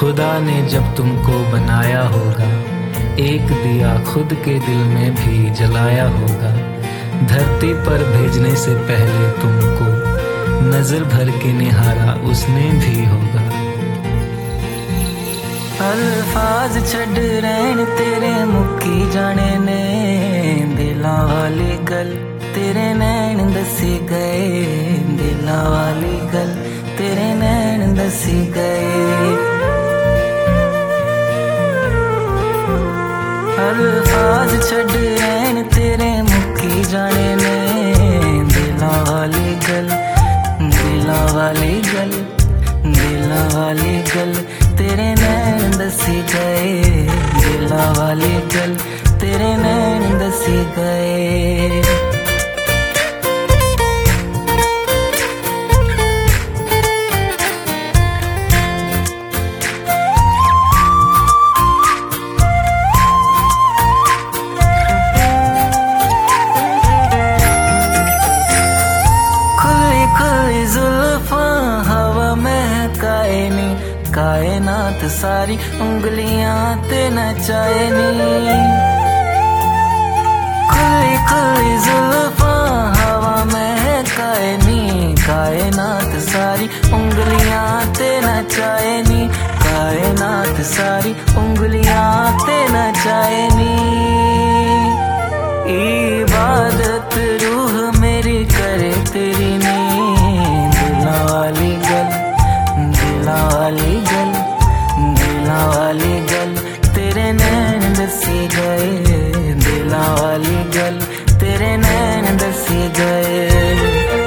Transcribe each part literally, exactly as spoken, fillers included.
खुदा ने जब तुमको बनाया होगा, एक दिया खुद के दिल में भी जलाया होगा। धरती पर भेजने से पहले तुमको नजर भर के निहारा उसने भी होगा। अल्फाज छड़ रहन तेरे मुक्की जाने ने, दिलां वाली गल तेरे नैन दसी गए, दिलां वाली गल तेरे नैन दसी गए। अल्फाज छड़ रहन तेरे मुक्की जाने ने, दिलां वाली गल दिलां वाली गल दिलां वाली गल तेरे नैन दसी गए, दिलां वाली गल तेरे नैन दसी गए। कायनात सारी उंगलियां ते नचाए नी, खुली खुली जुल्फां हवा महकाए नी। कायनात सारी उंगलियां ते नचाए नी, कायनात सारी उंगलियां ते नचाए नी। इबादत रूह मेरी करे तेरी नी, दिलां वाली गल दिलां वाली गल दिलां वाली गल तेरे नैन दसी गए, दिलां वाली गल तेरे नैन दसी गए।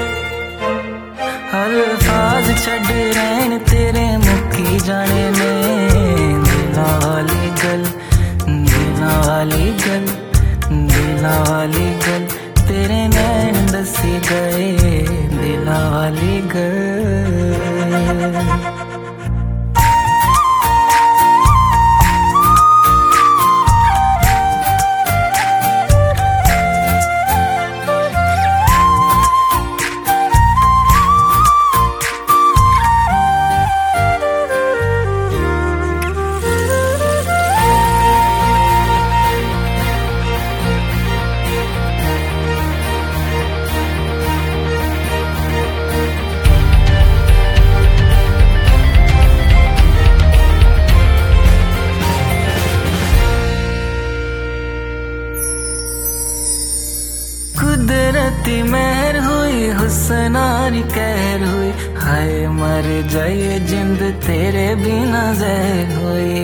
अल्फाज छड़ रहन तेरे मुक्की जाने ने, दिलां वाली गल दिलां वाली गल दिलां वाली गल तेरे नैन दसी गए, दिलां वाली गल। कुदरती मेहर हुई हुस्नारी कहर हुई, हाय मर जाए जिंद तेरे बिना जहर हुई।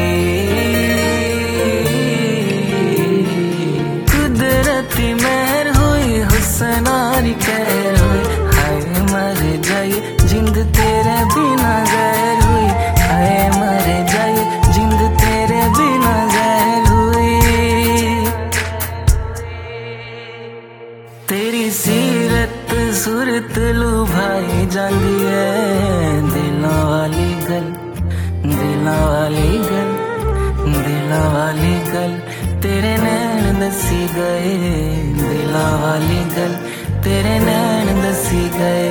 कुदरती मेहर हुई हुस्नारी कहर हुई, हाय मर जाए जिंद तेरे बिना जहर हुई, हाय मर जाए जिंद तेरे बिना जहर हुई। तेरी सीरत सूरत लुभाई जाती है, दिलां वाली गल दिलां वाली गल दिलां वाली गल तेरे नैन दसी गए, दिलां वाली गल तेरे नैन दसी गए।